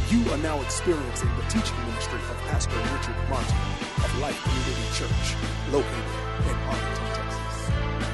You are now experiencing the teaching ministry of Pastor Richard Martin of Life Community Church, located in Arlington, Texas.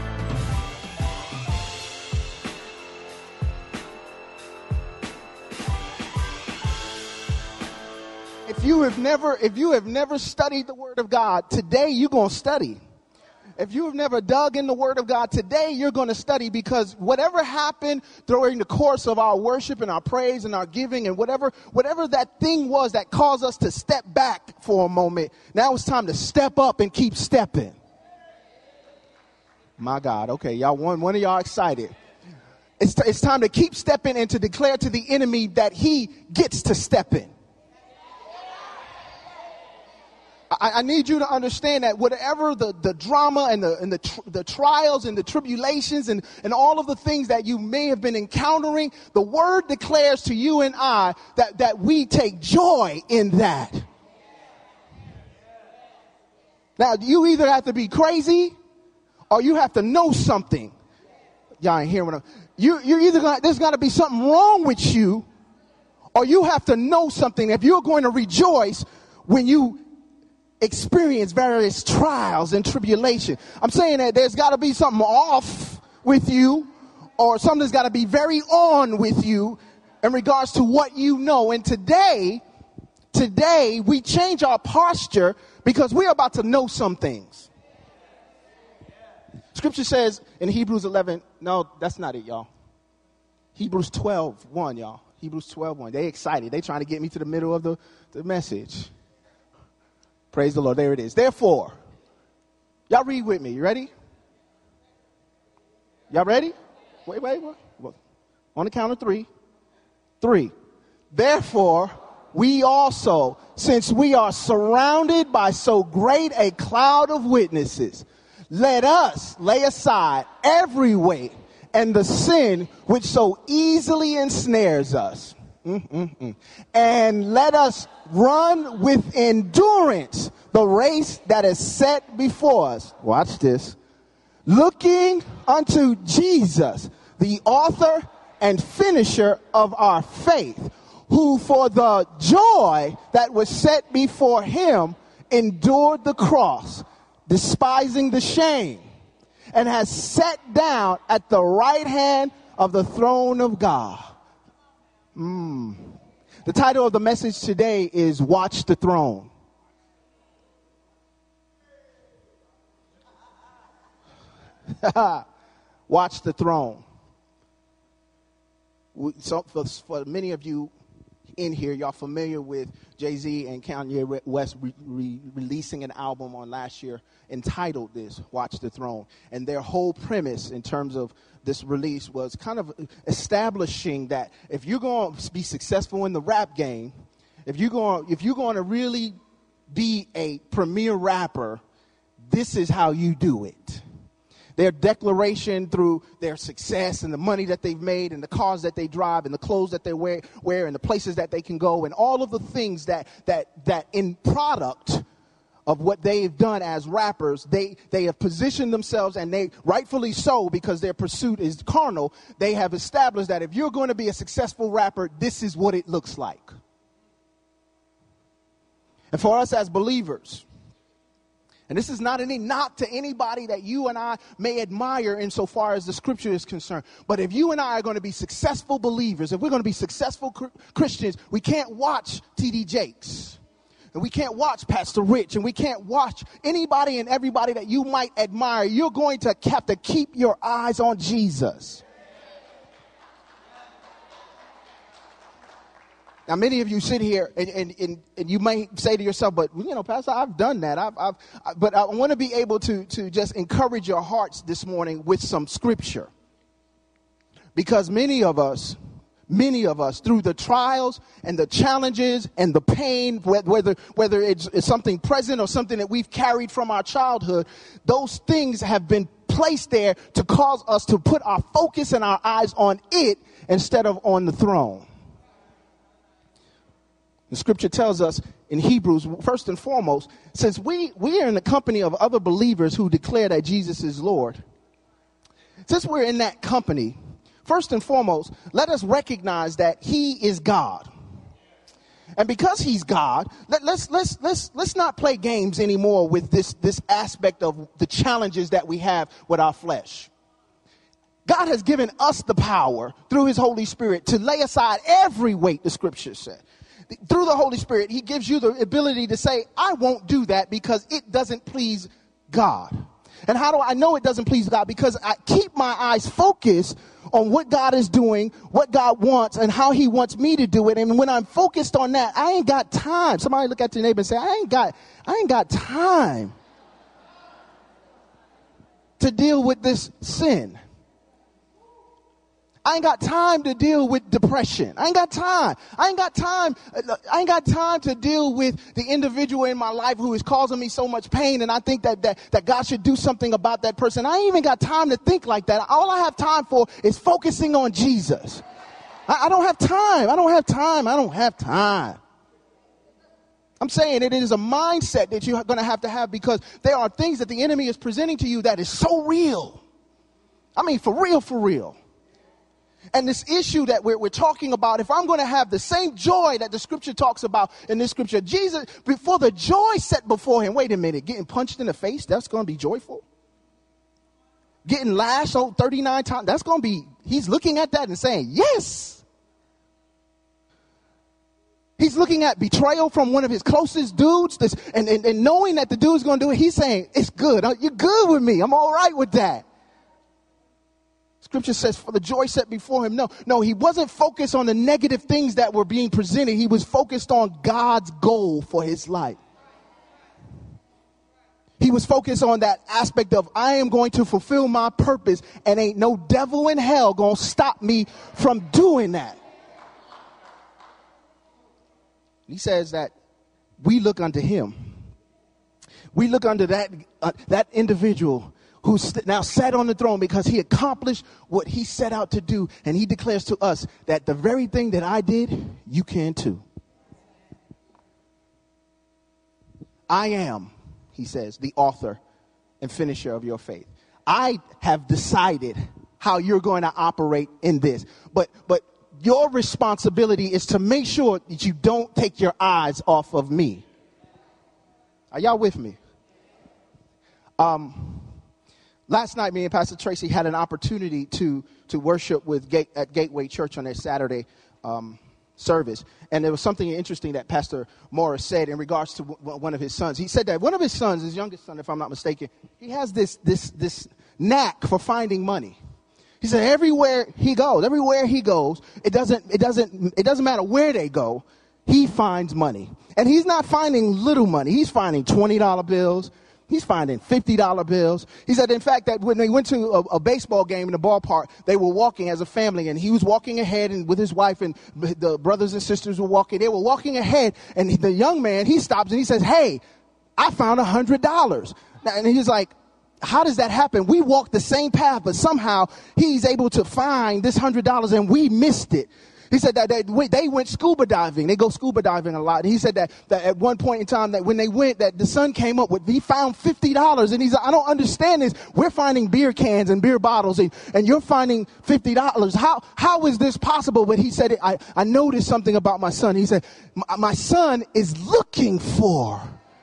If you have never studied the Word of God, today you're going to study. If you have never dug in the Word of God, today you're going to study, because whatever happened during the course of our worship and our praise and our giving and whatever that thing was that caused us to step back for a moment, now it's time to step up and keep stepping. My God. Okay, y'all, one of y'all excited. It's time to keep stepping and to declare to the enemy that he gets to step in. I need you to understand that whatever the drama and the trials and the tribulations and all of the things that you may have been encountering, the Word declares to you and I that we take joy in that. Now, you either have to be crazy or you have to know something. Y'all ain't hearing what you're either there's got to be something wrong with you, or you have to know something if you're going to rejoice when you experience various trials and tribulation. I'm saying that there's got to be something off with you, or something's got to be very on with you in regards to what you know. And today we change our posture because we're about to know some things. Scripture says in Hebrews 11, no, that's not it, y'all. Hebrews 12:1, y'all. Hebrews 12:1. They excited. They trying to get me to the middle of the message. Praise the Lord. There it is. Therefore, y'all read with me. You ready? Y'all ready? Wait. On the count of three. 3. Therefore, we also, since we are surrounded by so great a cloud of witnesses, let us lay aside every weight and the sin which so easily ensnares us. And let us run with endurance the race that is set before us. Watch this. Looking unto Jesus, the author and finisher of our faith, who for the joy that was set before him endured the cross, despising the shame, and has sat down at the right hand of the throne of God. The title of the message today is Watch the Throne. Watch the throne. So for many of you in here, y'all familiar with Jay-Z and Kanye West releasing an album on last year entitled this, Watch the Throne. And their whole premise in terms of this release was kind of establishing that if you're going to be successful in the rap game, if you're going to really be a premier rapper, this is how you do it. Their declaration through their success and the money that they've made and the cars that they drive and the clothes that they wear and the places that they can go and all of the things that in product of what they've done as rappers, they have positioned themselves, and they rightfully so, because their pursuit is carnal. They have established that if you're going to be a successful rapper, this is what it looks like. And for us as believers, and this is not any knock to anybody that you and I may admire insofar as the scripture is concerned. But if you and I are going to be successful believers, if we're going to be successful Christians, we can't watch T.D. Jakes. And we can't watch Pastor Rich. And we can't watch anybody and everybody that you might admire. You're going to have to keep your eyes on Jesus. Now, many of you sit here and you may say to yourself, but, Pastor, I've done that. But I want to be able to just encourage your hearts this morning with some scripture. Because many of us, through the trials and the challenges and the pain, whether it's something present or something that we've carried from our childhood, those things have been placed there to cause us to put our focus and our eyes on it instead of on the throne. The scripture tells us in Hebrews, first and foremost, since we are in the company of other believers who declare that Jesus is Lord, since we're in that company, first and foremost, let us recognize that he is God. And because he's God, let's not play games anymore with this aspect of the challenges that we have with our flesh. God has given us the power through his Holy Spirit to lay aside every weight, the scripture said. Through the Holy Spirit, he gives you the ability to say, I won't do that because it doesn't please God. And how do I know it doesn't please God? Because I keep my eyes focused on what God is doing, what God wants, and how he wants me to do it. And when I'm focused on that, I ain't got time. Somebody look at your neighbor and say, I ain't got time to deal with this sin. I ain't got time to deal with depression. I ain't got time. I ain't got time to deal with the individual in my life who is causing me so much pain. And I think that God should do something about that person. I ain't even got time to think like that. All I have time for is focusing on Jesus. I don't have time. I don't have time. I'm saying it is a mindset that you're going to have because there are things that the enemy is presenting to you that is so real. I mean, for real. And this issue that we're talking about, if I'm going to have the same joy that the scripture talks about in this scripture, Jesus, before the joy set before him, wait a minute, getting punched in the face, that's going to be joyful. Getting lashed 39 times, that's going to be, he's looking at that and saying, yes. He's looking at betrayal from one of his closest dudes, and knowing that the dude's going to do it, he's saying, it's good. You're good with me. I'm all right with that. Scripture says for the joy set before him. No, he wasn't focused on the negative things that were being presented. He was focused on God's goal for his life. He was focused on that aspect of I am going to fulfill my purpose and ain't no devil in hell going to stop me from doing that. He says that we look unto him. We look unto that individual who's now sat on the throne because he accomplished what he set out to do. And he declares to us that the very thing that I did, you can too. I am, he says, the author and finisher of your faith. I have decided how you're going to operate in this. But your responsibility is to make sure that you don't take your eyes off of me. Are y'all with me? Last night, me and Pastor Tracy had an opportunity to worship at Gateway Church on their Saturday service. And there was something interesting that Pastor Morris said in regards to one of his sons. He said that one of his sons, his youngest son, if I'm not mistaken, he has this knack for finding money. He said everywhere he goes, it doesn't matter where they go, he finds money. And he's not finding little money. He's finding $20 bills. He's finding $50 bills. He said, in fact, that when they went to a baseball game in the ballpark, they were walking as a family, and he was walking ahead and with his wife, and the brothers and sisters were walking. They were walking ahead, and the young man, he stops and he says, hey, I found $100. And he's like, how does that happen? We walked the same path, but somehow he's able to find this $100 and we missed it. He said that they went scuba diving. They go scuba diving a lot. And he said that at one point in time that when they went, that the son came up with, he found $50. And he's like, I don't understand this. We're finding beer cans and beer bottles and you're finding $50. How is this possible? But he said, I noticed something about my son. He said, my son is looking for.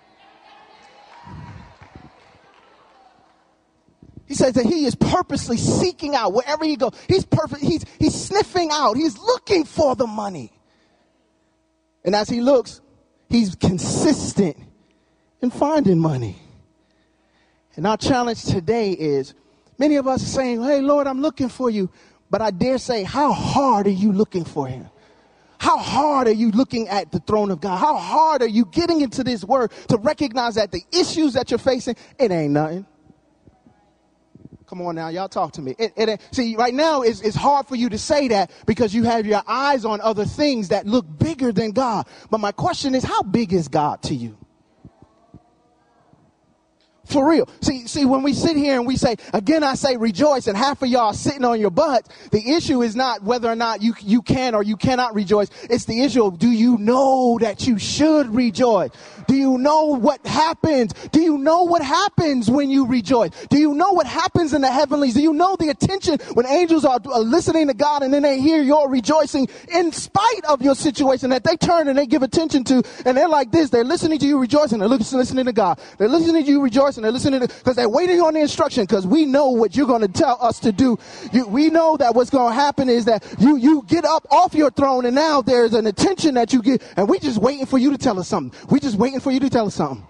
He says that he is purposely seeking out wherever he goes. He's sniffing out. He's looking for the money. And as he looks, he's consistent in finding money. And our challenge today is many of us are saying, hey, Lord, I'm looking for you. But I dare say, how hard are you looking for him? How hard are you looking at the throne of God? How hard are you getting into this word to recognize that the issues that you're facing, it ain't nothing. Come on now, y'all talk to me. See, right now it's hard for you to say that because you have your eyes on other things that look bigger than God. But my question is, how big is God to you? For real. See, when we sit here and we say, again, I say rejoice, and half of y'all are sitting on your butts, the issue is not whether or not you can or you cannot rejoice. It's the issue of, do you know that you should rejoice? Do you know what happens? Do you know what happens when you rejoice? Do you know what happens in the heavenlies? Do you know the attention when angels are listening to God and then they hear your rejoicing in spite of your situation that they turn and they give attention to, and they're like this, they're listening to you rejoicing, they're listening to God. They're listening to you rejoicing, they're listening to, because they're waiting on the instruction, because we know what you're going to tell us to do. We know that what's going to happen is that you get up off your throne, and now there's an attention that you get, and we're just waiting for you to tell us something. We're just waiting for you to tell us something.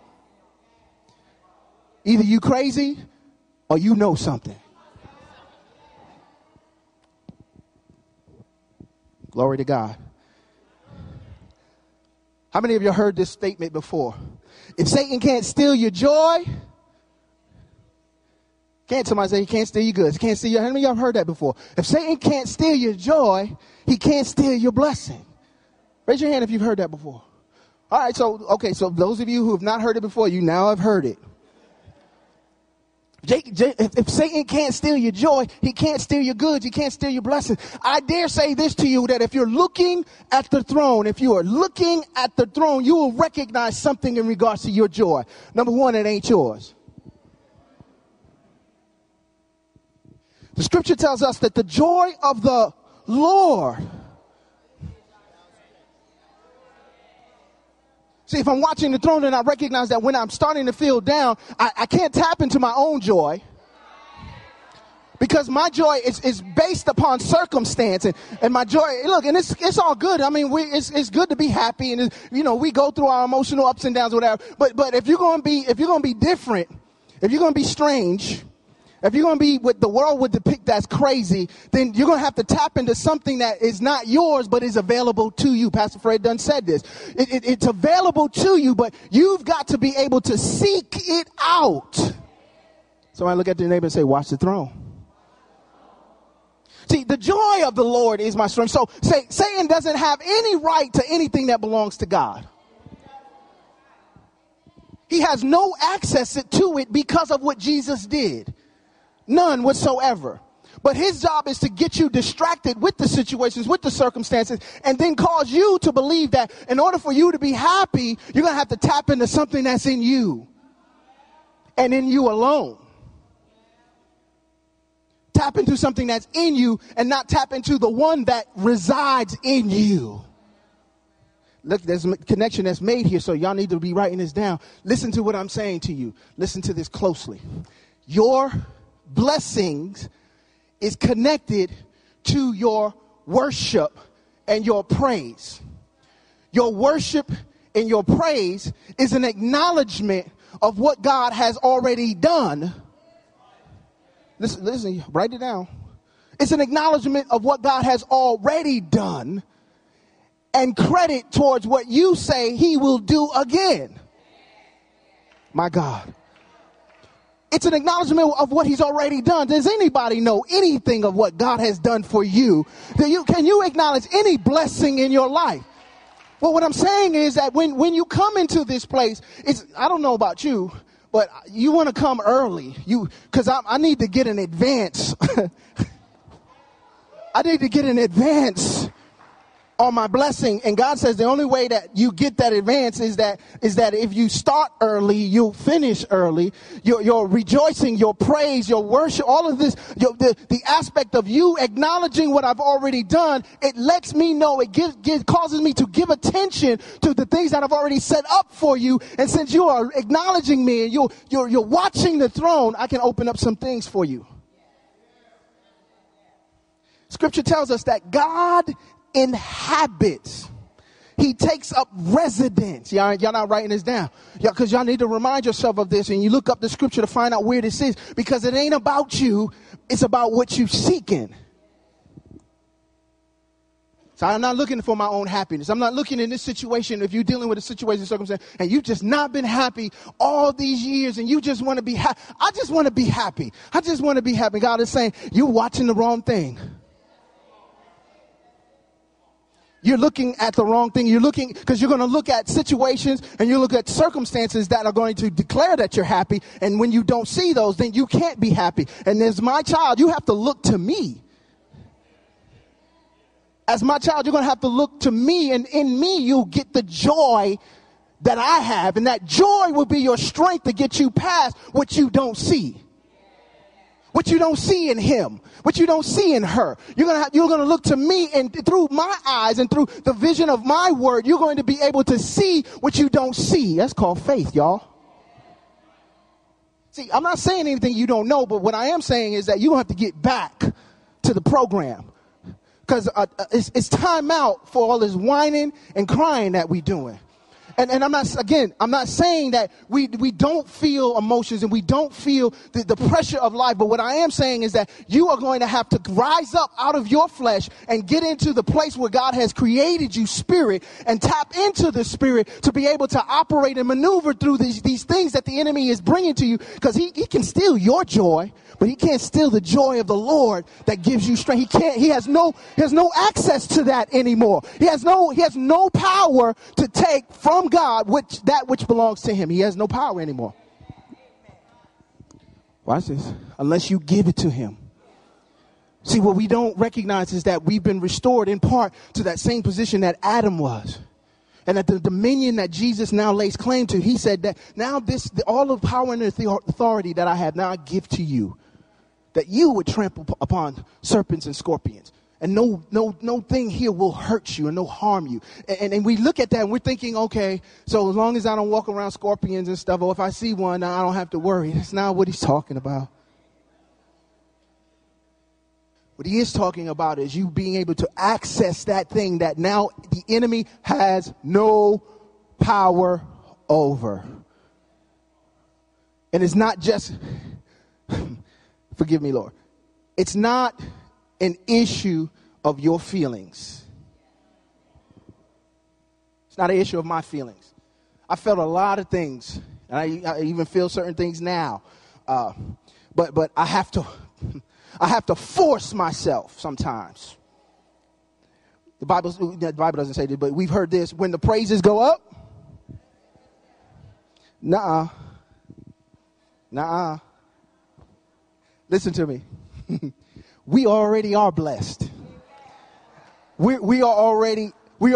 Either you crazy or you know something. Glory to God. How many of you heard this statement before? If Satan can't steal your joy, can't somebody say he can't steal your goods? Can't steal your, how many of you have heard that before? If Satan can't steal your joy, he can't steal your blessing. Raise your hand if you've heard that before. All right, so those of you who have not heard it before, you now have heard it. If Satan can't steal your joy, he can't steal your goods, he can't steal your blessings. I dare say this to you, that if you're looking at the throne, you will recognize something in regards to your joy. Number one, it ain't yours. The scripture tells us that the joy of the Lord. See, if I'm watching the throne and I recognize that when I'm starting to feel down, I can't tap into my own joy, because my joy is based upon circumstance, and my joy, look, and it's all good. I mean, it's good to be happy, and we go through our emotional ups and downs, whatever. But if you're going to be different, if you're going to be strange, if you're going to be what the world would depict as crazy, then you're going to have to tap into something that is not yours, but is available to you. Pastor Fred done said this. It's available to you, but you've got to be able to seek it out. Somebody look at your neighbor and say, watch the throne. See, the joy of the Lord is my strength. So Satan doesn't have any right to anything that belongs to God. He has no access to it because of what Jesus did. None whatsoever. But his job is to get you distracted with the situations, with the circumstances, and then cause you to believe that in order for you to be happy, you're going to have to tap into something that's in you and in you alone. Tap into something that's in you and not tap into the one that resides in you. Look, there's a connection that's made here, so y'all need to be writing this down. Listen to what I'm saying to you. Listen to this closely. Your blessings is connected to your worship and your praise. Your worship and your praise is an acknowledgement of what God has already done. Listen, write it down. It's an acknowledgement of what God has already done and credit towards what you say he will do again. My God. It's an acknowledgement of what he's already done. Does anybody know anything of what God has done for you? Can you acknowledge any blessing in your life? Well, what I'm saying is that when you come into this place, I don't know about you, but you want to come early. Because I need to get an advance. I need to get an advance on my blessing. And God says the only way that you get that advance is that if you start early, you'll finish early. Your rejoicing, your praise, your worship, all of this, the aspect of you acknowledging what I've already done, it lets me know, it causes me to give attention to the things that I've already set up for you. And since you are acknowledging me and you're watching the throne, I can open up some things for you. Scripture tells us that God inhabits. He takes up residence. Y'all not writing this down. Because y'all need to remind yourself of this, and you look up the scripture to find out where this is, because it ain't about you. It's about what you're seeking. So I'm not looking for my own happiness. I'm not looking in this situation, if you're dealing with a situation, circumstance, and you've just not been happy all these years, and you just want to be happy. I just want to be happy. I just want to be happy. God is saying, you're watching the wrong thing. You're looking at the wrong thing. You're looking, because you're going to look at situations and you look at circumstances that are going to declare that you're happy. And when you don't see those, then you can't be happy. And as my child, you have to look to me. As my child, you're going to have to look to me, and in me, you'll get the joy that I have. And that joy will be your strength to get you past what you don't see. What you don't see in him, what you don't see in her. You're going to look to me, and through my eyes and through the vision of my word, you're going to be able to see what you don't see. That's called faith, y'all. See, I'm not saying anything you don't know, but what I am saying is that you're going to have to get back to the program. Because it's time out for all this whining and crying that we're doing. And I'm not saying that we don't feel emotions and we don't feel the pressure of life. But what I am saying is that you are going to have to rise up out of your flesh and get into the place where God has created you, spirit, and tap into the spirit to be able to operate and maneuver through these things that the enemy is bringing to you. Because he can steal your joy, but he can't steal the joy of the Lord that gives you strength. He has no access to that anymore. He has no power to take from God which belongs to him. He has no power anymore. Watch this. Unless you give it to him. See, what we don't recognize is that we've been restored in part to that same position that Adam was. And that the dominion that Jesus now lays claim to, he said that now all the power and the authority that I have, now I give to you. That you would trample upon serpents and scorpions. And no thing here will hurt you and no harm you. And we look at that and we're thinking, okay, so as long as I don't walk around scorpions and stuff, or if I see one, I don't have to worry. That's not what he's talking about. What he is talking about is you being able to access that thing that now the enemy has no power over. And it's not just, forgive me, Lord. It's not an issue of your feelings. It's not an issue of my feelings. I felt a lot of things, and I even feel certain things now. But I have to force myself sometimes. The Bible doesn't say this, but we've heard this: when the praises go up, nuh-uh. Listen to me. We already are blessed. We are already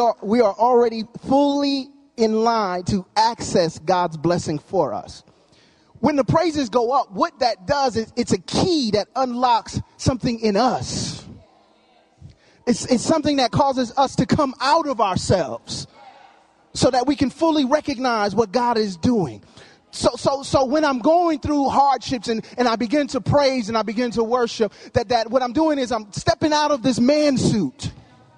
fully in line to access God's blessing for us. When the praises go up, what that does is it's a key that unlocks something in us. It's something that causes us to come out of ourselves so that we can fully recognize what God is doing. So when I'm going through hardships and I begin to praise and I begin to worship, that what I'm doing is I'm stepping out of this man suit.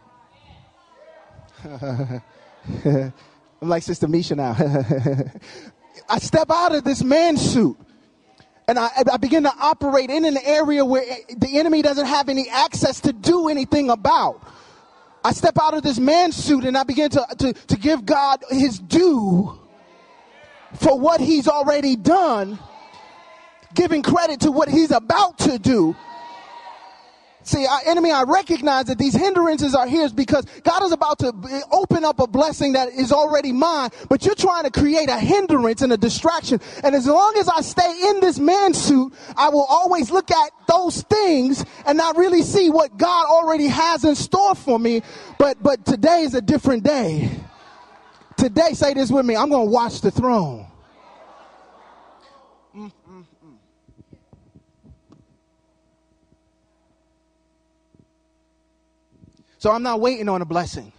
I'm like Sister Misha now. I step out of this man suit and I begin to operate in an area where the enemy doesn't have any access to do anything about. I step out of this man suit and I begin to give God his due for what he's already done, giving credit to what he's about to do. See, our enemy, I recognize that these hindrances are here because God is about to open up a blessing that is already mine, but you're trying to create a hindrance and a distraction. And as long as I stay in this man suit, I will always look at those things and not really see what God already has in store for me. But today is a different day. Today, say this with me, I'm going to watch the throne. So I'm not waiting on a blessing.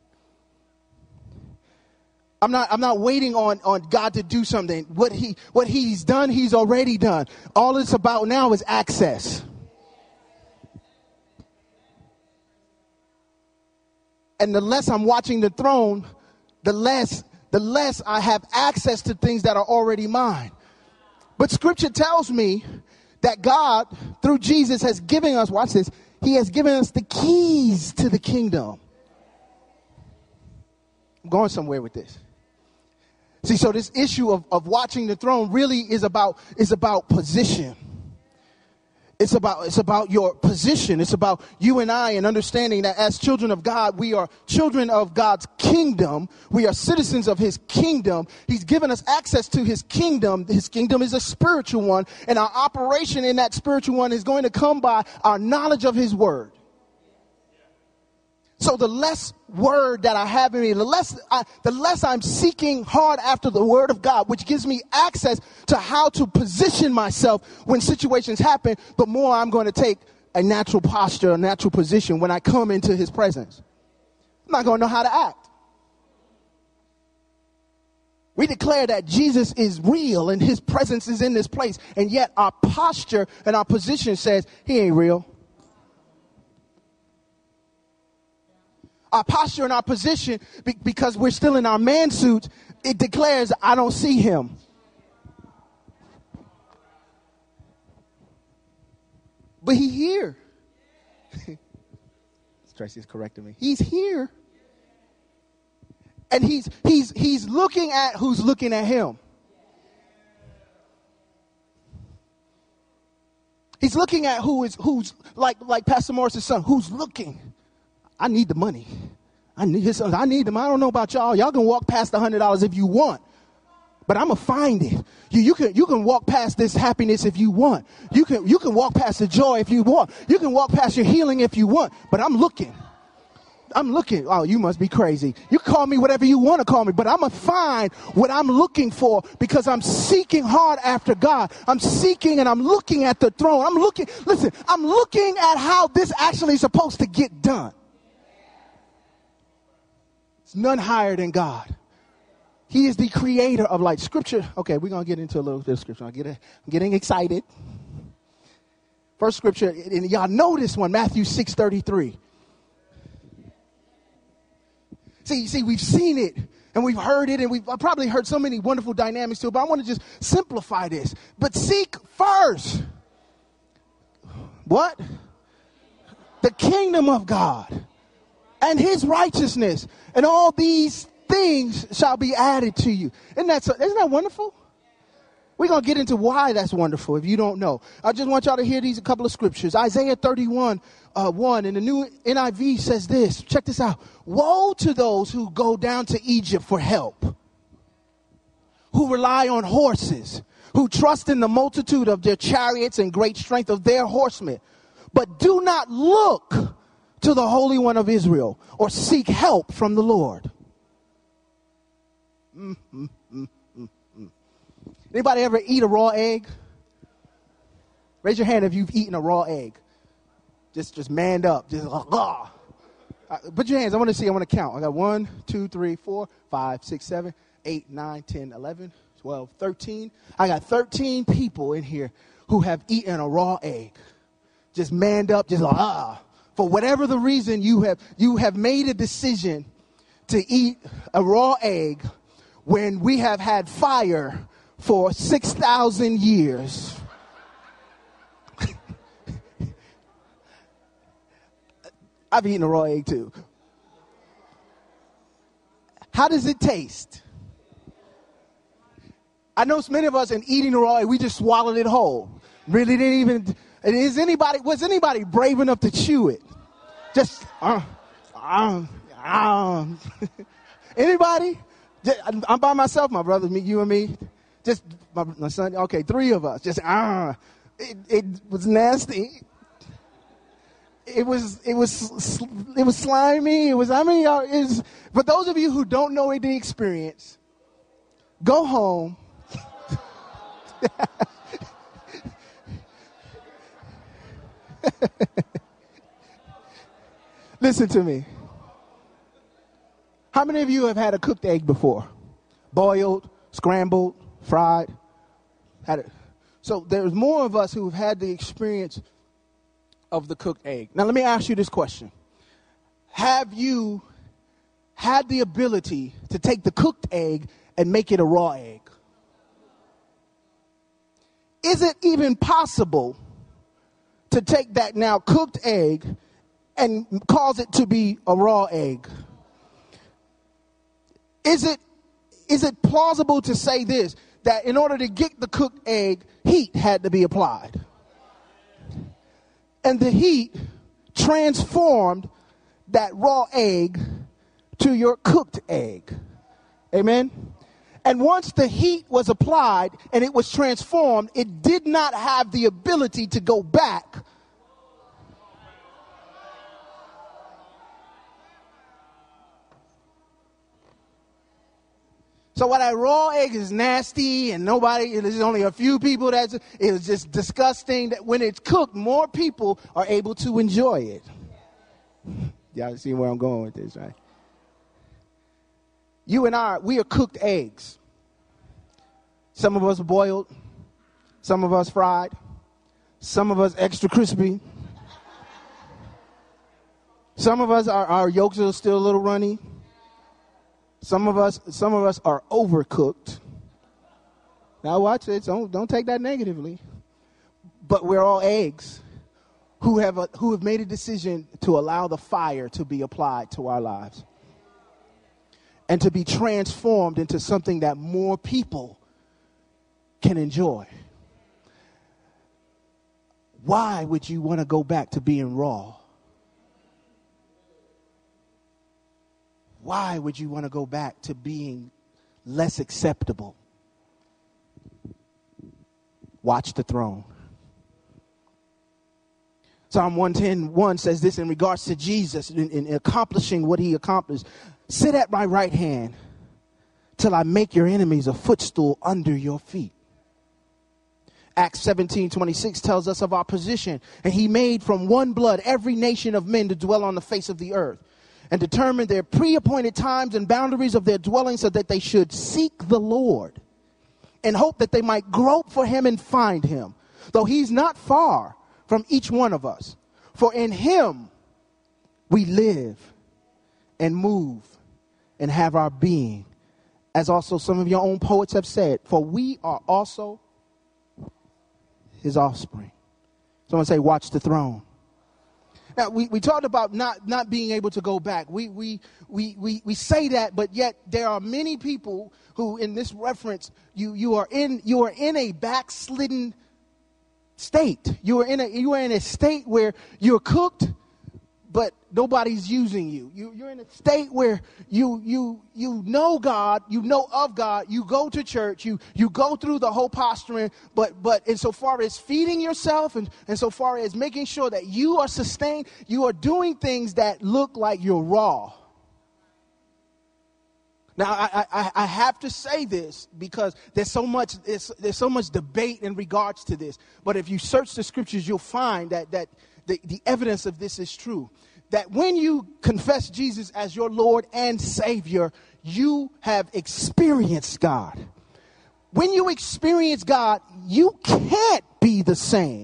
I'm not waiting on God to do something. What he's done, he's already done. All it's about now is access. And the less I'm watching the throne, the less I have access to things that are already mine. But scripture tells me that God, through Jesus, has given us, watch this, he has given us the keys to the kingdom. I'm going somewhere with this. See, so this issue of watching the throne really is about position. It's about your position. It's about you and I, and understanding that as children of God, we are children of God's kingdom. We are citizens of his kingdom. He's given us access to his kingdom. His kingdom is a spiritual one, and our operation in that spiritual one is going to come by our knowledge of his word. So the less word that I have in me, the less I'm seeking hard after the word of God, which gives me access to how to position myself when situations happen, the more I'm going to take a natural posture, a natural position when I come into his presence. I'm not going to know how to act. We declare that Jesus is real and his presence is in this place, and yet our posture and our position says he ain't real. Our posture and our position, because we're still in our man suits, it declares, I don't see him. But he's here. Tracy's correcting me. He's here. And he's looking at who's looking at him. He's looking at who's like Pastor Morris's son, who's looking. I need the money. I need his sons. I need them. I don't know about y'all. Y'all can walk past the $100 if you want, but I'm gonna find it. You can walk past this happiness if you want. You can walk past the joy if you want. You can walk past your healing if you want. But I'm looking. Oh, you must be crazy. You call me whatever you want to call me, but I'm gonna find what I'm looking for because I'm seeking hard after God. I'm seeking and I'm looking at the throne. I'm looking at how this actually is supposed to get done. None higher than God. He is the creator of light. Scripture. Okay, we're going to get into a little bit of scripture. I'm getting excited. First scripture, and y'all know this one, Matthew 6:33. See, we've seen it and we've heard it, and we've probably heard so many wonderful dynamics too, but I want to just simplify this. But seek first. What? The kingdom of God and his righteousness, and all these things shall be added to you. Isn't that wonderful? We're going to get into why that's wonderful if you don't know. I just want y'all to hear a couple of scriptures. Isaiah 31, 1 in the new NIV says this. Check this out. Woe to those who go down to Egypt for help, who rely on horses, who trust in the multitude of their chariots and great strength of their horsemen, but do not look to the Holy One of Israel or seek help from the Lord. Anybody ever eat a raw egg? Raise your hand if you've eaten a raw egg. Just manned up. Put your hands. I want to count. I got 1, 2, 3, 4, 5, 6, 7, 8, 9, 10, 11, 12, 13. I got 13 people in here who have eaten a raw egg. Just manned up, For whatever the reason, you have made a decision to eat a raw egg when we have had fire for 6,000 years. I've eaten a raw egg too. How does it taste? I know many of us in eating a raw egg, we just swallowed it whole. Really didn't even. Was anybody brave enough to chew it? Just anybody? I'm by myself, my brother, you and me. Just my son. Okay, 3 of us. Just it was nasty. It was slimy. For those of you who don't know the experience, go home. Listen to me. How many of you have had a cooked egg before? Boiled, scrambled, fried? So there's more of us who have had the experience of the cooked egg. Now let me ask you this question. Have you had the ability to take the cooked egg and make it a raw egg? Is it even possible to take that now cooked egg and cause it to be a raw egg? Is it plausible to say this, that in order to get the cooked egg, heat had to be applied? And the heat transformed that raw egg to your cooked egg. Amen? And once the heat was applied and it was transformed, it did not have the ability to go back. So while that raw egg is nasty and there's only a few people it was just disgusting, that when it's cooked, more people are able to enjoy it. Y'all see where I'm going with this, right? You and we are cooked eggs. Some of us boiled, some of us fried, some of us extra crispy. Some of us, our yolks are still a little runny. Some of us are overcooked. Now watch it. Don't take that negatively. But we're all eggs who have made a decision to allow the fire to be applied to our lives and to be transformed into something that more people can enjoy. Why would you want to go back to being raw? Why would you want to go back to being less acceptable? Watch the throne. Psalm 110:1 says this in regards to Jesus in accomplishing what he accomplished. Sit at my right hand till I make your enemies a footstool under your feet. Acts 17:26 tells us of our position. And he made from one blood every nation of men to dwell on the face of the earth, and determined their pre-appointed times and boundaries of their dwelling, so that they should seek the Lord and hope that they might grope for him and find him, though he's not far from each one of us. For in him we live and move and have our being, as also some of your own poets have said, for we are also his offspring. Someone say, watch the throne. Now, we talked about not being able to go back. We say that, but yet there are many people who, in this reference, you are in a backslidden state. You are in a state where you're cooked, but nobody's using you. You're in a state where you know God, you know of God, you go to church, you go through the whole posturing, but insofar as feeding yourself and so far as making sure that you are sustained, you are doing things that look like you're raw. Now, I have to say this because there's so much debate in regards to this. But if you search the scriptures, you'll find that the evidence of this is true. That when you confess Jesus as your Lord and Savior, you have experienced God. When you experience God, you can't be the same.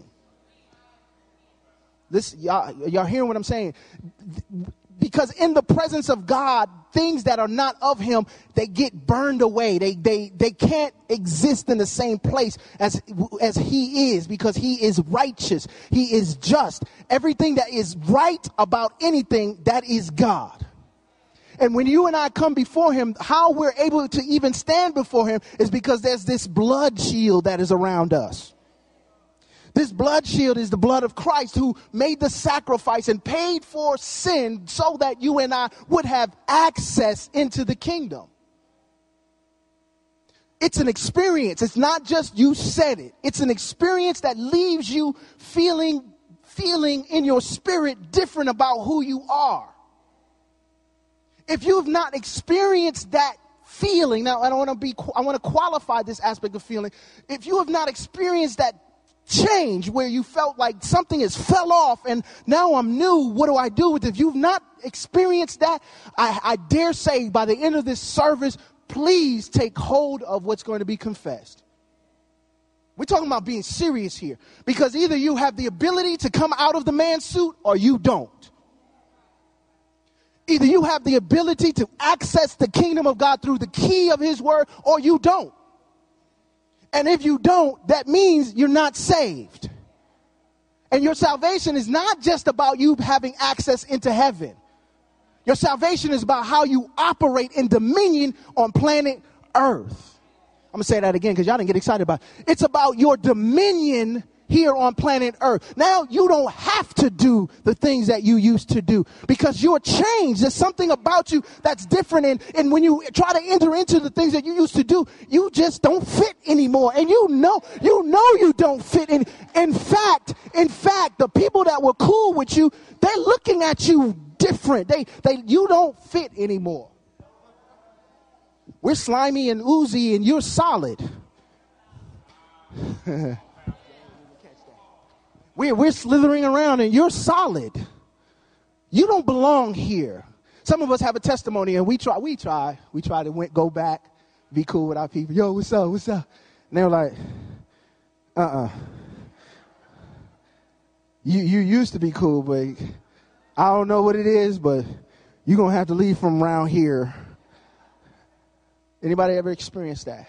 Y'all hearing what I'm saying? Because in the presence of God, things that are not of him, they get burned away. They can't exist in the same place as he is, because he is righteous. He is just. Everything that is right about anything, that is God. And when you and I come before him, how we're able to even stand before him is because there's this blood shield that is around us. This blood shield is the blood of Christ, who made the sacrifice and paid for sin so that you and I would have access into the kingdom. It's an experience. It's not just you said it. It's an experience that leaves you feeling in your spirit different about who you are. If you have not experienced that feeling, now I want to qualify this aspect of feeling. If you have not experienced that change where you felt like something has fell off and now I'm new, what do I do with it? If you've not experienced that, I dare say by the end of this service, please take hold of what's going to be confessed. We're talking about being serious here, because either you have the ability to come out of the man suit or you don't. Either you have the ability to access the kingdom of God through the key of his word, or you don't. And if you don't, that means you're not saved. And your salvation is not just about you having access into heaven. Your salvation is about how you operate in dominion on planet Earth. I'm going to say that again because y'all didn't get excited about it. It's about your dominion here on planet Earth. Now you don't have to do the things that you used to do because you're changed. There's something about you that's different. And when you try to enter into the things that you used to do, you just don't fit anymore. And you know you don't fit in. In fact, the people that were cool with you, they're looking at you different. You don't fit anymore. We're slimy and oozy and you're solid. We're slithering around and you're solid. You don't belong here. Some of us have a testimony and we try to go back, be cool with our people. Yo, what's up? And they're like, You used to be cool, but I don't know what it is, but you're going to have to leave from around here. Anybody ever experienced that?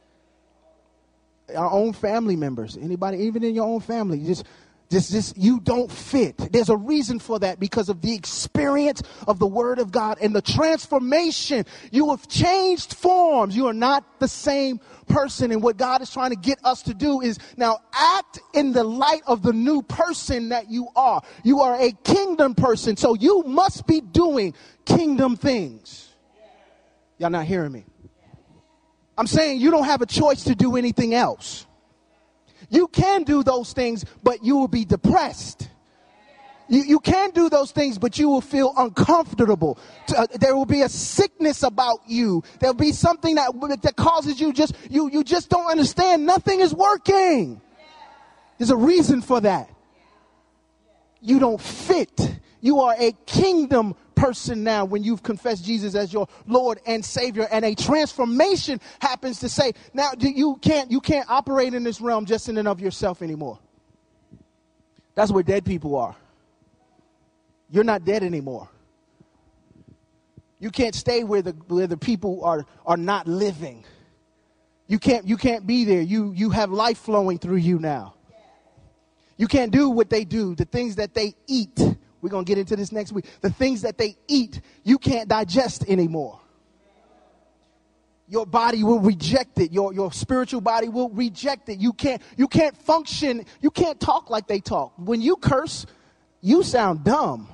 Our own family members, anybody, even in your own family, just you don't fit. There's a reason for that because of the experience of the Word of God and the transformation. You have changed forms. You are not the same person. And what God is trying to get us to do is now act in the light of the new person that you are. You are a kingdom person, so you must be doing kingdom things. Y'all not hearing me? I'm saying you don't have a choice to do anything else. You can do those things, but you will be depressed. You can do those things, but you will feel uncomfortable. There will be a sickness about you. There will be something that causes you just don't understand. Nothing is working. There's a reason for that. You don't fit. You are a kingdom person now when you've confessed Jesus as your Lord and Savior, and a transformation happens to say, now you can't operate in this realm just in and of yourself anymore. That's where dead people are. You're not dead anymore. You can't stay where the people are not living. You can't be there. You have life flowing through you now. You can't do what they do, the things that they eat. We're going to get into this next week. The things that they eat, you can't digest anymore. Your body will reject it. Your spiritual body will reject it. You can't function. You can't talk like they talk. When you curse, you sound dumb.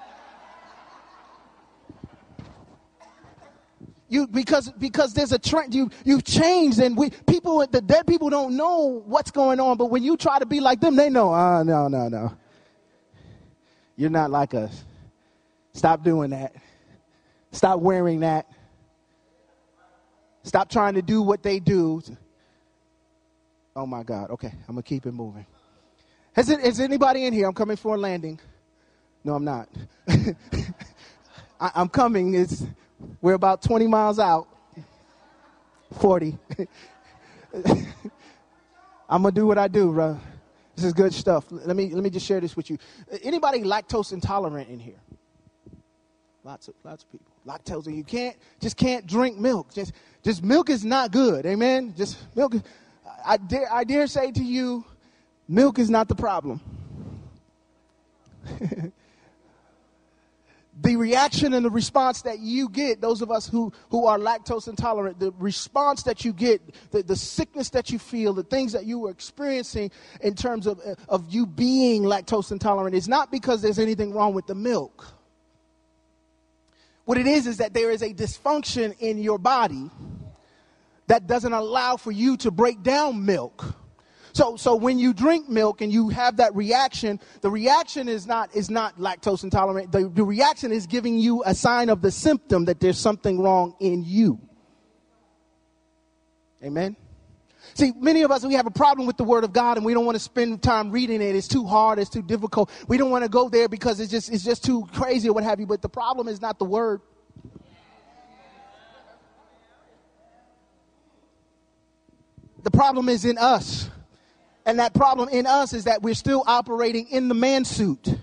Because there's a trend. You've changed, and the dead people don't know what's going on. But when you try to be like them, they know. No. You're not like us. Stop doing that. Stop wearing that. Stop trying to do what they do. Oh, my God. Okay, I'm going to keep it moving. Is anybody in here? I'm coming for a landing. No, I'm not. I'm coming. We're about 20 miles out. 40. I'm going to do what I do, bro. This is good stuff. Let me just share this with you. Anybody lactose intolerant in here? Lots of people. Lactose, and you can't drink milk. Just milk is not good. Amen. Just milk. I dare say to you, milk is not the problem. The reaction and the response that you get, those of us who are lactose intolerant, the response that you get, the sickness that you feel, the things that you were experiencing in terms of you being lactose intolerant is not because there's anything wrong with the milk. What it is that there is a dysfunction in your body that doesn't allow for you to break down milk. So when you drink milk and you have that reaction, the reaction is not lactose intolerant. The reaction is giving you a sign of the symptom that there's something wrong in you. Amen. See, many of us, we have a problem with the Word of God and we don't want to spend time reading it. It's too hard. It's too difficult. We don't want to go there because it's just too crazy or what have you. But the problem is not the Word. The problem is in us. And that problem in us is that we're still operating in the man suit.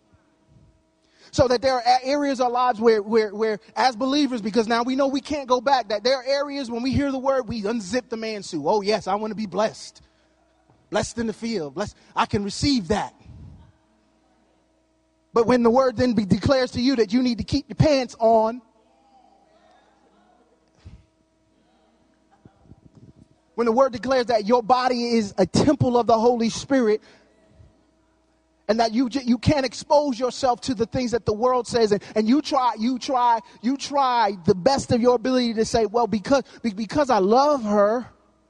So that there are areas of our lives where as believers, because now we know we can't go back, that there are areas when we hear the word, we unzip the man suit. Oh, yes, I want to be blessed. Blessed in the field. Blessed. I can receive that. But when the word then declares to you that you need to keep your pants on, When the word declares that your body is a temple of the Holy Spirit, and that you can't expose yourself to the things that the world says, and you try the best of your ability to say, well, because I love her.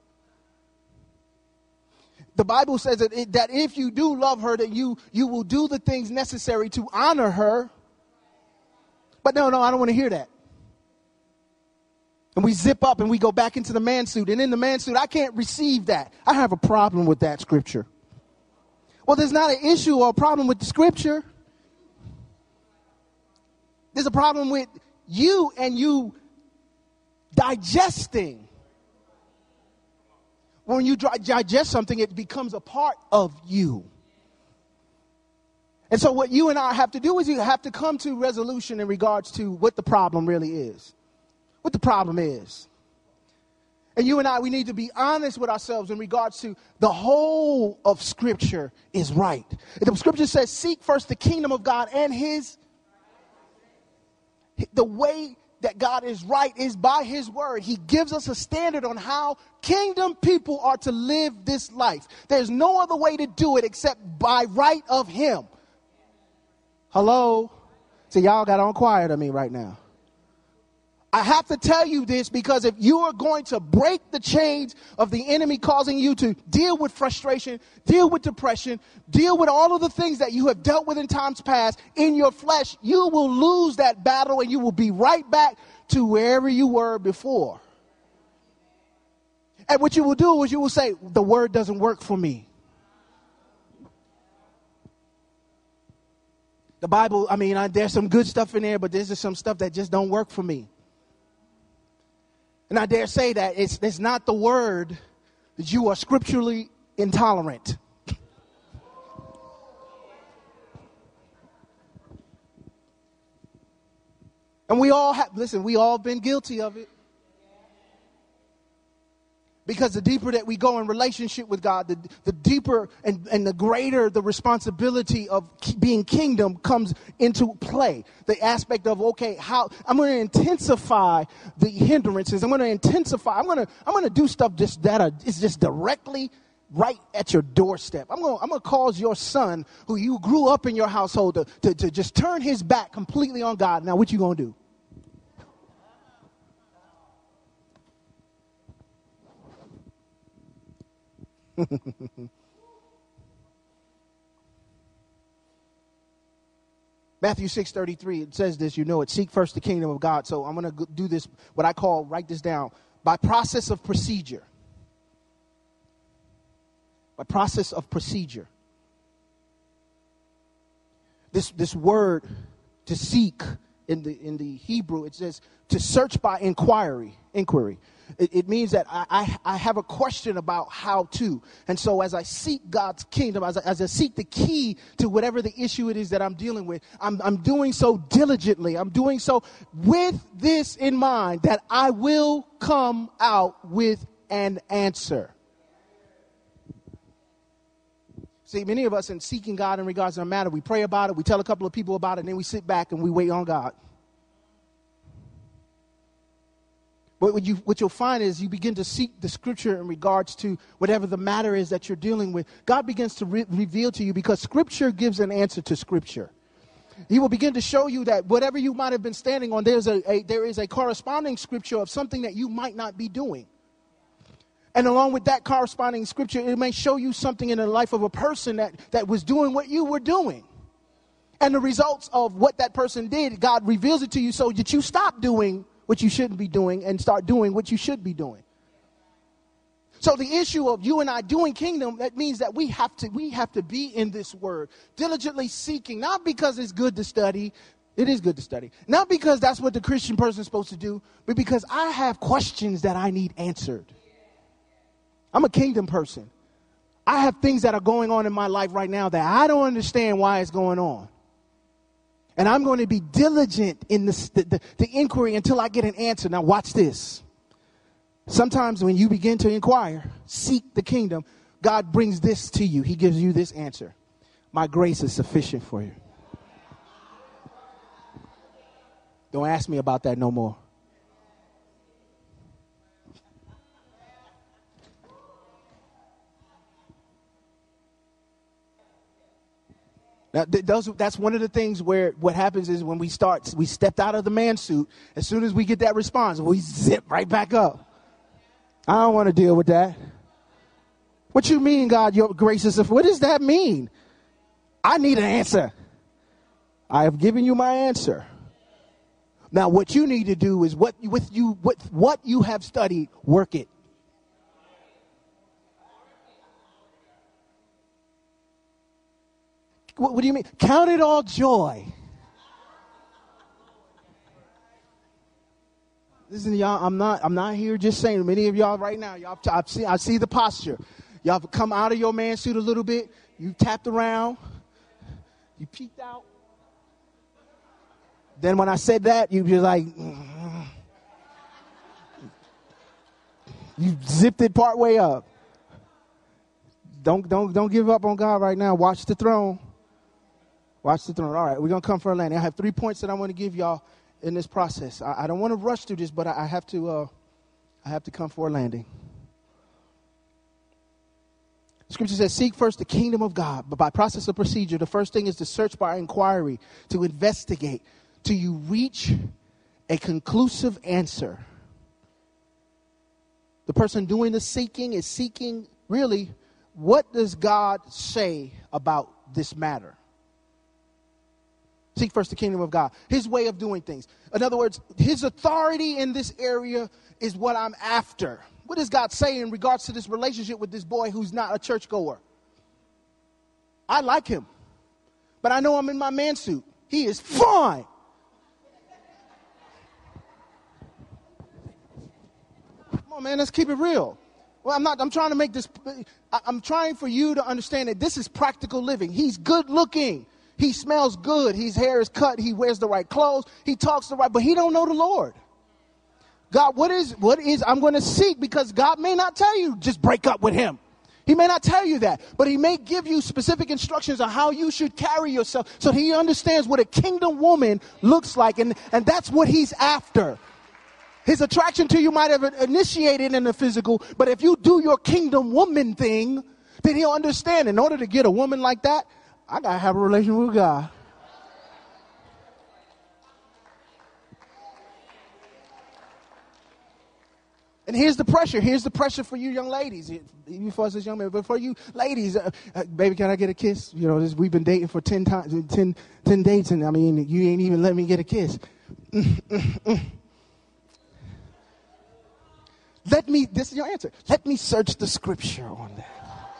The Bible says that if you do love her, that you will do the things necessary to honor her. But no, I don't want to hear that. And we zip up and we go back into the man suit. And in the man suit, I can't receive that. I have a problem with that scripture. Well, there's not an issue or a problem with the scripture. There's a problem with you and you digesting. When you digest something, it becomes a part of you. And so what you and I have to do is you have to come to resolution in regards to what the problem really is. What the problem is. And you and I, we need to be honest with ourselves in regards to the whole of Scripture is right. The Scripture says, seek first the kingdom of God and the way that God is right is by his word. He gives us a standard on how kingdom people are to live this life. There's no other way to do it except by right of him. Hello? See, y'all got on quiet on me right now. I have to tell you this because if you are going to break the chains of the enemy causing you to deal with frustration, deal with depression, deal with all of the things that you have dealt with in times past in your flesh, you will lose that battle and you will be right back to wherever you were before. And what you will do is you will say, the word doesn't work for me. The Bible, there's some good stuff in there, but there's just some stuff that just don't work for me. And I dare say that it's not the word that you are scripturally intolerant. And we all been guilty of it. Because the deeper that we go in relationship with God, the deeper and the greater the responsibility of being kingdom comes into play. The aspect of, okay, how I'm going to intensify the hindrances. I'm going to do stuff is just directly right at your doorstep. I'm going to cause your son, who you grew up in your household, to just turn his back completely on God. Now, what you going to do? Matthew 6:33, it says this, seek first the kingdom of God. So I'm going to do this, what I call, write this down, by process of procedure. By process of procedure. This word, to seek, in the Hebrew, it says to search by inquiry. It means that I have a question about how to. And so as I seek God's kingdom, as I seek the key to whatever the issue it is that I'm dealing with, I'm doing so diligently. I'm doing so with this in mind, that I will come out with an answer. See, many of us in seeking God in regards to a matter, we pray about it, we tell a couple of people about it, and then we sit back and we wait on God. But what you'll find is you begin to seek the scripture in regards to whatever the matter is that you're dealing with. God begins to reveal to you, because scripture gives an answer to scripture. He will begin to show you that whatever you might have been standing on, there is a corresponding scripture of something that you might not be doing. And along with that corresponding scripture, it may show you something in the life of a person that was doing what you were doing. And the results of what that person did, God reveals it to you so that you stop doing what you shouldn't be doing and start doing what you should be doing. So the issue of you and I doing kingdom, that means that we have to be in this word, diligently seeking, not because it's good to study. It is good to study. Not because that's what the Christian person is supposed to do, but because I have questions that I need answered. I'm a kingdom person. I have things that are going on in my life right now that I don't understand why it's going on. And I'm going to be diligent in the inquiry until I get an answer. Now watch this. Sometimes when you begin to inquire, seek the kingdom, God brings this to you. He gives you this answer. My grace is sufficient for you. Don't ask me about that no more. Now, that's one of the things where what happens is when we stepped out of the man suit, as soon as we get that response, we zip right back up. I don't want to deal with that. What you mean, God, your grace is sufficient? What does that mean? I need an answer. I have given you my answer. Now, what you need to do is what you have studied, work it. What do you mean? Count it all joy. Listen, y'all, I'm not here just saying. Many of y'all right now, I see the posture. Y'all have come out of your man suit a little bit. You tapped around. You peeked out. Then when I said that, you just like, you zipped it part way up. Don't give up on God right now. Watch the throne. Watch the throne. All right, we're going to come for a landing. I have 3 points that I want to give y'all in this process. I don't want to rush through this, but I have to come for a landing. Scripture says, seek first the kingdom of God. But by process of procedure, the first thing is to search by inquiry, to investigate, till you reach a conclusive answer. The person doing the seeking is seeking, really, what does God say about this matter? Seek first the kingdom of God. His way of doing things. In other words, his authority in this area is what I'm after. What does God say in regards to this relationship with this boy who's not a churchgoer? I like him, but I know I'm in my man suit. He is fine. Come on, man, let's keep it real. Well, I'm trying to make this, I'm trying for you to understand that this is practical living. He's good looking. He smells good. His hair is cut. He wears the right clothes. He talks the right, but he don't know the Lord. God, what is I'm going to seek, because God may not tell you just break up with him. He may not tell you that, but he may give you specific instructions on how you should carry yourself so that he understands what a kingdom woman looks like. And that's what he's after. His attraction to you might have initiated in the physical, but if you do your kingdom woman thing, then he'll understand in order to get a woman like that, I got to have a relationship with God. And here's the pressure. Here's the pressure for you young ladies. Even for us as young men, but for you ladies, baby, can I get a kiss? You know, we've been dating for 10 dates, and I mean, you ain't even let me get a kiss. This is your answer. Let me search the scripture on that.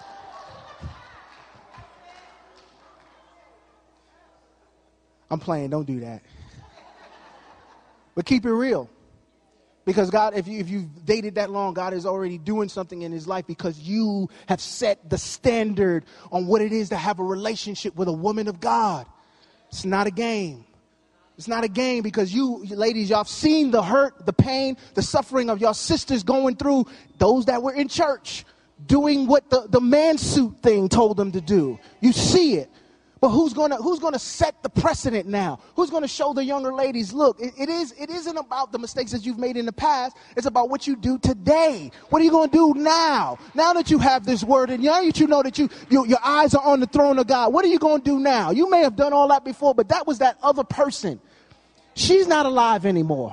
I'm playing, don't do that. But keep it real. Because God, if you've dated that long, God is already doing something in his life because you have set the standard on what it is to have a relationship with a woman of God. It's not a game. It's not a game, because you ladies, y'all have seen the hurt, the pain, the suffering of your sisters going through, those that were in church, doing what the man suit thing told them to do. You see it. But who's gonna set the precedent now? Who's gonna show the younger ladies, look, it isn't about the mistakes that you've made in the past. It's about what you do today. What are you gonna do now? Now that you have this word, and now that you know that your eyes are on the throne of God, what are you gonna do now? You may have done all that before, but that was that other person. She's not alive anymore.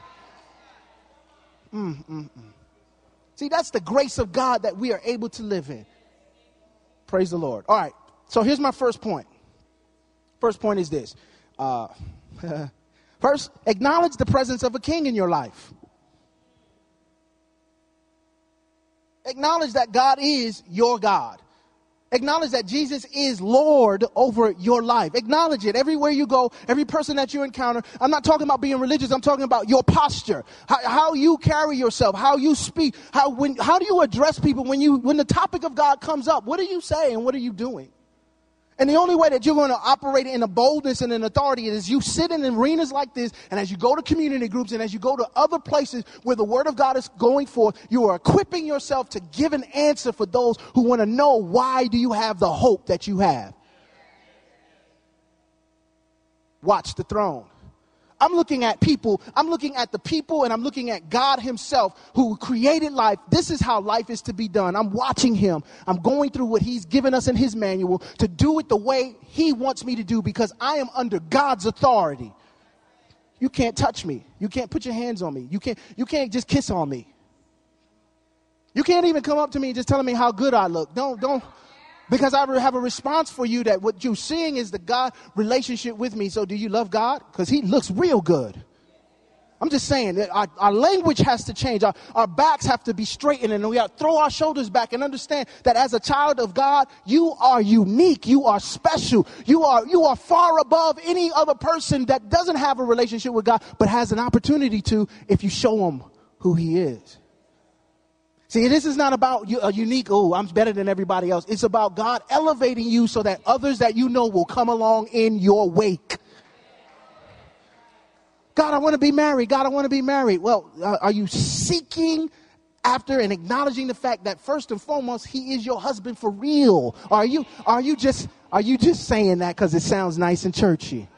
See, that's the grace of God that we are able to live in. Praise the Lord. All right, so here's my first point. First point is this. First, acknowledge the presence of a king in your life. Acknowledge that God is your God. Acknowledge that Jesus is Lord over your life. Acknowledge it everywhere you go, every person that you encounter. I'm not talking about being religious. I'm talking about your posture, how you carry yourself, how you speak, how do you address people when the topic of God comes up? What are you saying? What are you doing? And the only way that you're going to operate in a boldness and an authority is you sit in arenas like this, and as you go to community groups and as you go to other places where the word of God is going forth, you are equipping yourself to give an answer for those who want to know, why do you have the hope that you have? Watch the throne. I'm looking at people. I'm looking at the people, and I'm looking at God himself who created life. This is how life is to be done. I'm watching him. I'm going through what he's given us in his manual to do it the way he wants me to do, because I am under God's authority. You can't touch me. You can't put your hands on me. You can't just kiss on me. You can't even come up to me and just telling me how good I look. Don't. Because I have a response for you that what you're seeing is the God relationship with me. So do you love God? Because he looks real good. I'm just saying that our language has to change. Our backs have to be straightened, and we have to throw our shoulders back and understand that as a child of God, you are unique. You are special. You are far above any other person that doesn't have a relationship with God, but has an opportunity to if you show him who he is. See, this is not about a unique, I'm better than everybody else. It's about God elevating you so that others that you know will come along in your wake. God, I want to be married. God, I want to be married. Well, are you seeking after and acknowledging the fact that first and foremost, he is your husband for real? Or are you just saying that because it sounds nice and churchy?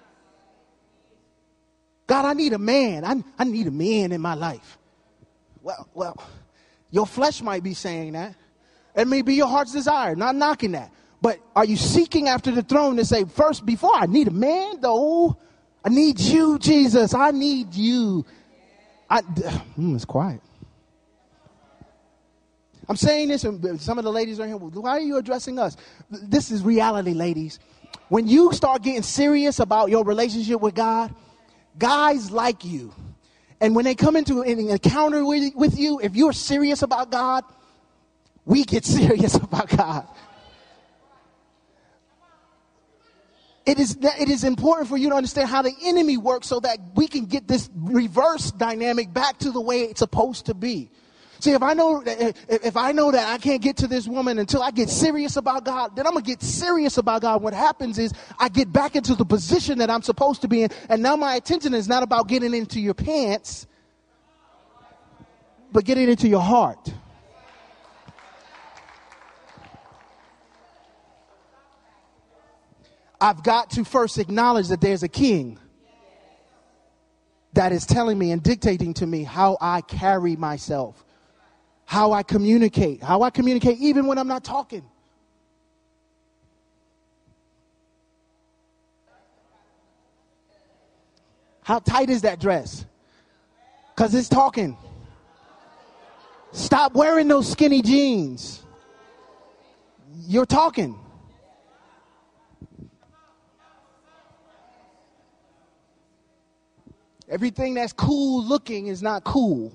God, I need a man. I need a man in my life. Well. Your flesh might be saying that. It may be your heart's desire, not knocking that. But are you seeking after the throne to say, first, before I need a man, though, I need you, Jesus. I need you. It's quiet. I'm saying this, and some of the ladies are here. Why are you addressing us? This is reality, ladies. When you start getting serious about your relationship with God, guys like you. And when they come into an encounter with you, if you're serious about God, we get serious about God. It is important for you to understand how the enemy works so that we can get this reverse dynamic back to the way it's supposed to be. See, if I know that I can't get to this woman until I get serious about God, then I'm going to get serious about God. What happens is I get back into the position that I'm supposed to be in. And now my attention is not about getting into your pants, but getting into your heart. I've got to first acknowledge that there's a king that is telling me and dictating to me how I carry myself. How I communicate even when I'm not talking. How tight is that dress? Because it's talking. Stop wearing those skinny jeans. You're talking. Everything that's cool looking is not cool.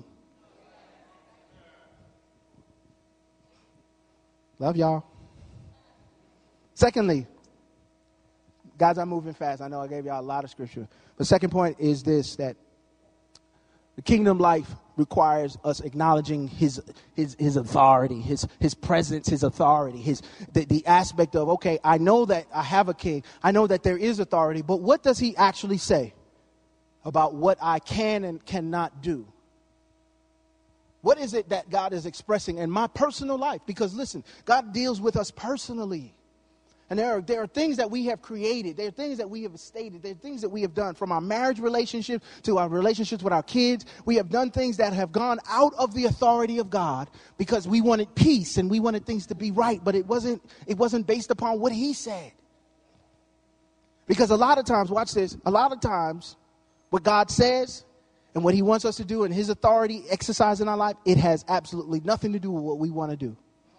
Love y'all. Secondly, guys, I'm moving fast. I know I gave y'all a lot of scripture. The second point is this, that the kingdom life requires us acknowledging his authority, his presence, his authority, the aspect of, okay, I know that I have a king. I know that there is authority, but what does he actually say about what I can and cannot do? What is it that God is expressing in my personal life? Because listen, God deals with us personally. And there are things that we have created. There are things that we have stated. There are things that we have done, from our marriage relationship to our relationships with our kids. We have done things that have gone out of the authority of God because we wanted peace and we wanted things to be right, but it wasn't based upon what he said. Because a lot of times, watch this, a lot of times what God says and what he wants us to do and his authority exercised in our life, it has absolutely nothing to do with what we want to do.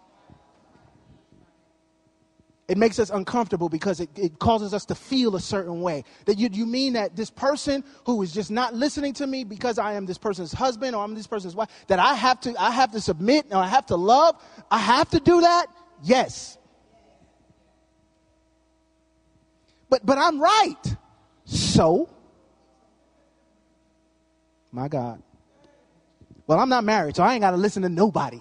It makes us uncomfortable because it causes us to feel a certain way. That you mean that this person who is just not listening to me because I am this person's husband or I'm this person's wife, that I have to submit or I have to love? I have to do that? Yes. But I'm right. So? My God. Well, I'm not married, so I ain't got to listen to nobody.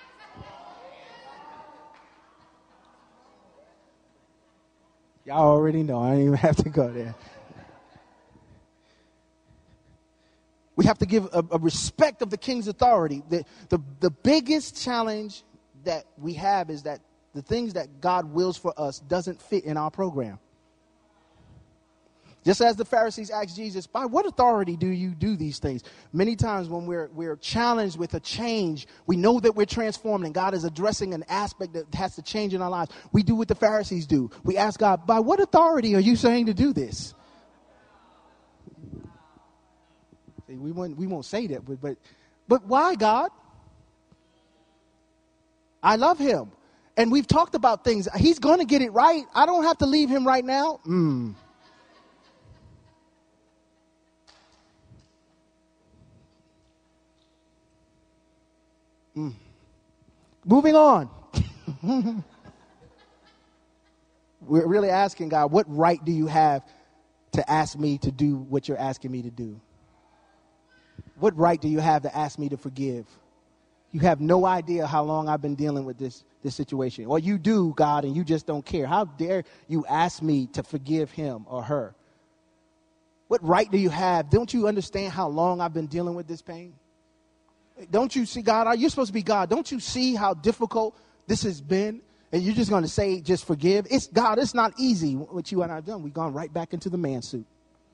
Y'all already know. I don't even have to go there. We have to give a respect of the king's authority. The biggest challenge that we have is that the things that God wills for us doesn't fit in our program. Just as the Pharisees asked Jesus, by what authority do you do these things? Many times when we're challenged with a change, we know that we're transformed and God is addressing an aspect that has to change in our lives. We do what the Pharisees do. We ask God, by what authority are you saying to do this? See, we won't say that, but why, God? I love him. And we've talked about things. He's going to get it right. I don't have to leave him right now. Moving on. We're really asking God, what right do you have to ask me to do what you're asking me to do? What right do you have to ask me to forgive? You have no idea how long I've been dealing with this situation. Or you do, God, and you just don't care. How dare you ask me to forgive him or her? What right do you have? Don't you understand how long I've been dealing with this pain? Don't you see, God, you're supposed to be God. Don't you see how difficult this has been? And you're just going to say, just forgive? It's God, it's not easy what you and I have done. We've gone right back into the man suit.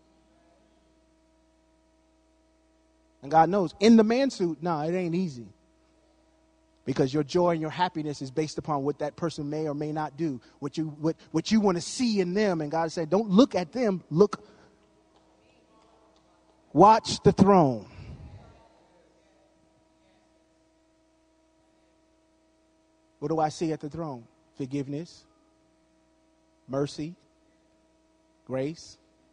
And God knows, in the man suit, no, it ain't easy. Because your joy and your happiness is based upon what that person may or may not do. What you want to see in them. And God said, don't look at them. Watch the throne. What do I see at the throne? Forgiveness, mercy, grace,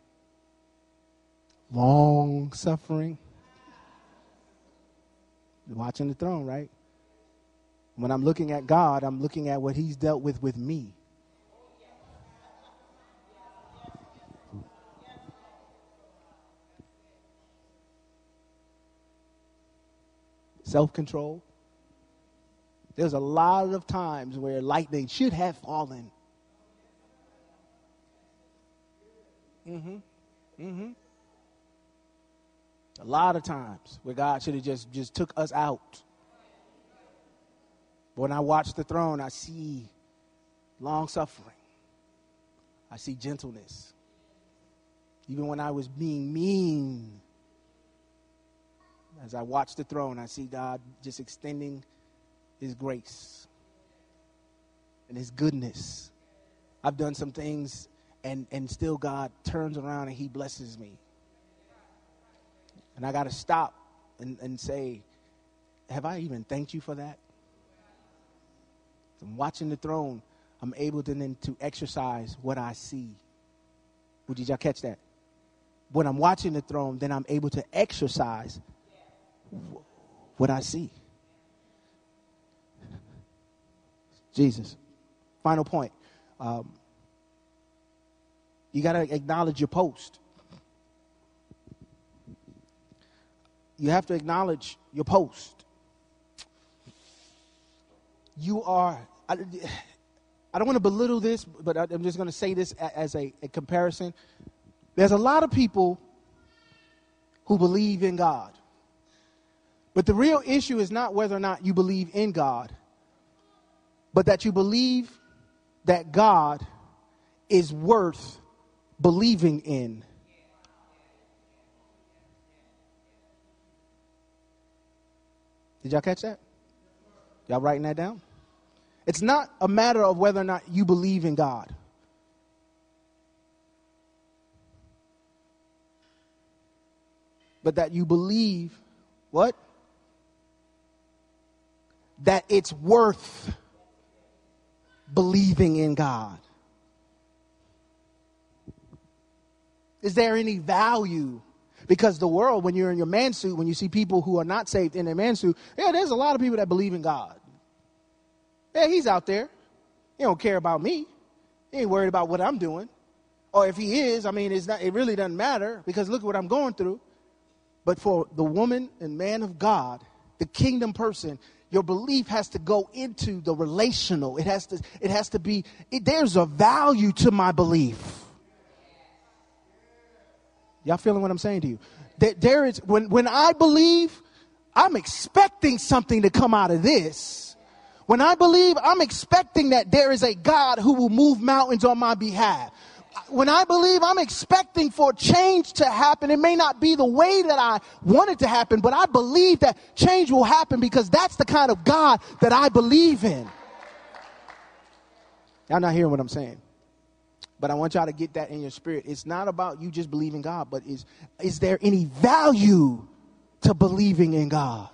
long suffering. You're watching the throne, right? When I'm looking at God, I'm looking at what he's dealt with me. Self-control. There's a lot of times where lightning should have fallen. A lot of times where God should have just took us out. But when I watch the throne, I see long suffering. I see gentleness. Even when I was being mean, as I watch the throne, I see God just extending his grace and his goodness. I've done some things and still God turns around and he blesses me. And I got to stop and say, have I even thanked you for that? I'm watching the throne. I'm able to then to exercise what I see. Did y'all catch that? When I'm watching the throne, then I'm able to exercise what I see. Jesus. Final point. You got to acknowledge your post. You have to acknowledge your post. You are, I don't want to belittle this, but I'm just going to say this as a comparison. There's a lot of people who believe in God. But the real issue is not whether or not you believe in God, but that you believe that God is worth believing in. Did y'all catch that? Y'all writing that down? It's not a matter of whether or not you believe in God. But that you believe, what? That it's worth believing in God. Is there any value? Because the world, when you're in your man suit, when you see people who are not saved in their man suit, yeah, there's a lot of people that believe in God. Yeah, he's out there. He don't care about me. He ain't worried about what I'm doing. Or if he is, I mean, it really doesn't matter because look at what I'm going through. But for the woman and man of God, the kingdom person, your belief has to go into the relational. It has to be, there's a value to my belief. Y'all feeling what I'm saying to you? There is, when I believe, I'm expecting something to come out of this. When I believe, I'm expecting that there is a God who will move mountains on my behalf. when I believe, I'm expecting for change to happen. It may not be the way that I want it to happen, but I believe that change will happen because that's the kind of God that I believe in. Y'all not hearing what I'm saying? But I want y'all to get that in your spirit. It's not about you just believing God, but is there any value to believing in God?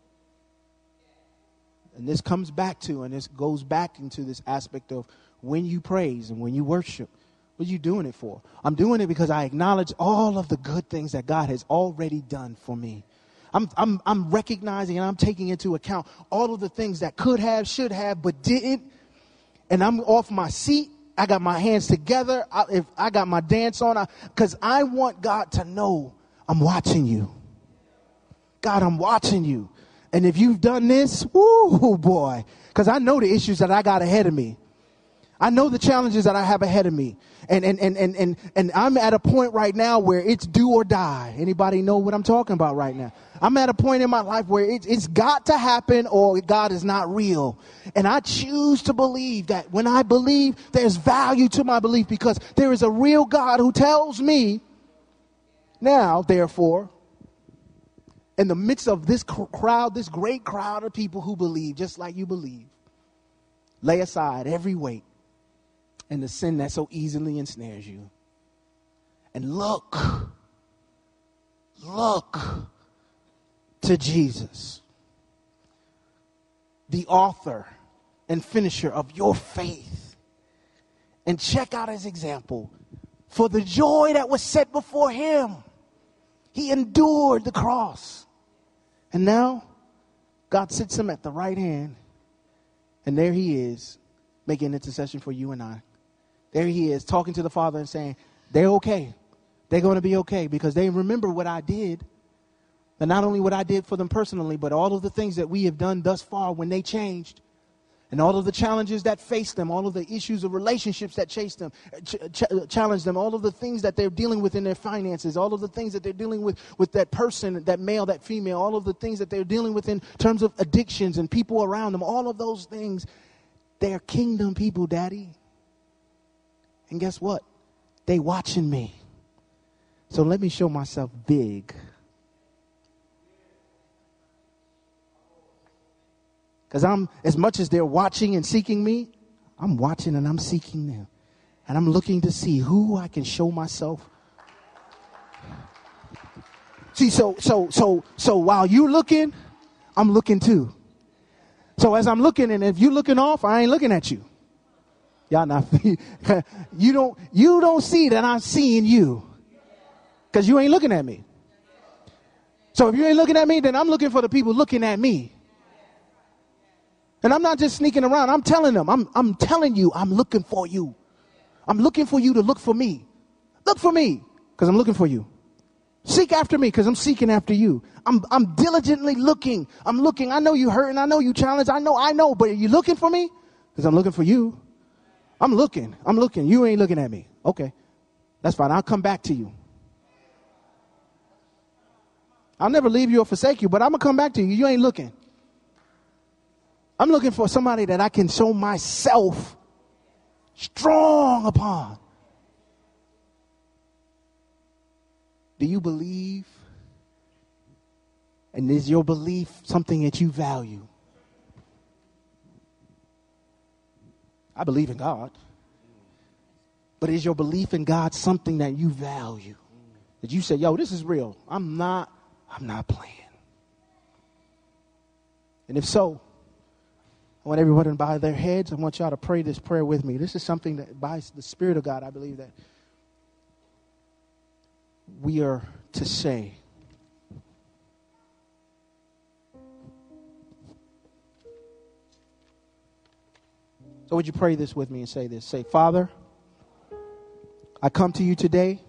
And this comes back to, and this goes back into this aspect of when you praise and when you worship, what are you doing it for? I'm doing it because I acknowledge all of the good things that God has already done for me. I'm recognizing and I'm taking into account all of the things that could have, should have, but didn't. And I'm off my seat. I got my hands together. If I got my dance on, because I want God to know I'm watching you. God, I'm watching you. And if you've done this, woo, boy, because I know the issues that I got ahead of me. I know the challenges that I have ahead of me. And I'm at a point right now where it's do or die. Anybody know what I'm talking about right now? I'm at a point in my life where it's got to happen or God is not real. And I choose to believe that when I believe, there's value to my belief because there is a real God who tells me now, therefore, in the midst of this crowd, this great crowd of people who believe just like you believe, lay aside every weight and the sin that so easily ensnares you. And look to Jesus, the author and finisher of your faith. And check out his example. For the joy that was set before him, he endured the cross. And now, God sits him at the right hand. And there he is, making intercession for you and I. There he is, talking to the Father and saying, they're okay. They're going to be okay because they remember what I did. And not only what I did for them personally, but all of the things that we have done thus far when they changed. And all of the challenges that faced them, all of the issues of relationships that chased them, challenged them, all of the things that they're dealing with in their finances, all of the things that they're dealing with that person, that male, that female, all of the things that they're dealing with in terms of addictions and people around them, all of those things, they're kingdom people, Daddy. And guess what? They watching me. So let me show myself big. Because as much as they're watching and seeking me, I'm watching and I'm seeking them. And I'm looking to see who I can show myself. See, so while you're looking, I'm looking too. So as I'm looking, and if you're looking off, I ain't looking at you. Y'all not, you don't see that I'm seeing you. Because you ain't looking at me. So if you ain't looking at me, then I'm looking for the people looking at me. And I'm not just sneaking around. I'm telling them, I'm telling you, I'm looking for you. I'm looking for you to look for me. Look for me because I'm looking for you. Seek after me because I'm seeking after you. I'm diligently looking. I'm looking. I know you hurting. I know you challenged. I know. But are you looking for me? Because I'm looking for you. I'm looking. You ain't looking at me. Okay. That's fine. I'll come back to you. I'll never leave you or forsake you, but I'm going to come back to you. You ain't looking. I'm looking for somebody that I can show myself strong upon. Do you believe? And is your belief something that you value? I believe in God. But is your belief in God something that you value? That you say, yo, this is real. I'm not playing. And if so, I want everyone to bow their heads. I want y'all to pray this prayer with me. This is something that by the Spirit of God, I believe that we are to say. So would you pray this with me and say this? Say, Father, I come to you today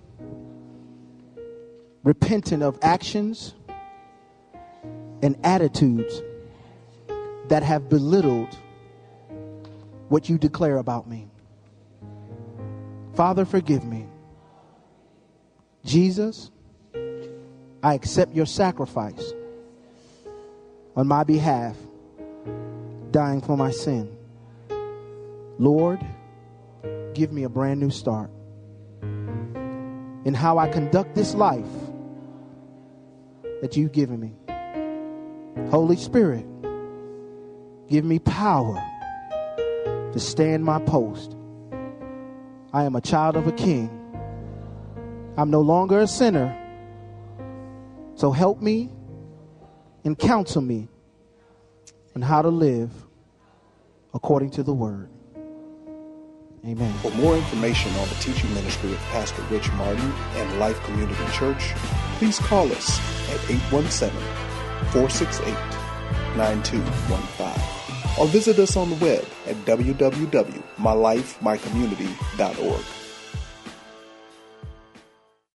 repentant of actions and attitudes that have belittled what you declare about me. Father, forgive me. Jesus, I accept your sacrifice on my behalf, dying for my sin. Lord, give me a brand new start. in how I conduct this life that you've given me. Holy Spirit, give me power to stand my post. I am a child of a king. I'm no longer a sinner. So help me and counsel me on how to live according to the word. Amen. For more information on the teaching ministry of Pastor Rich Martin and Life Community Church, please call us at 817-468-9215 or visit us on the web at www.mylifemycommunity.org.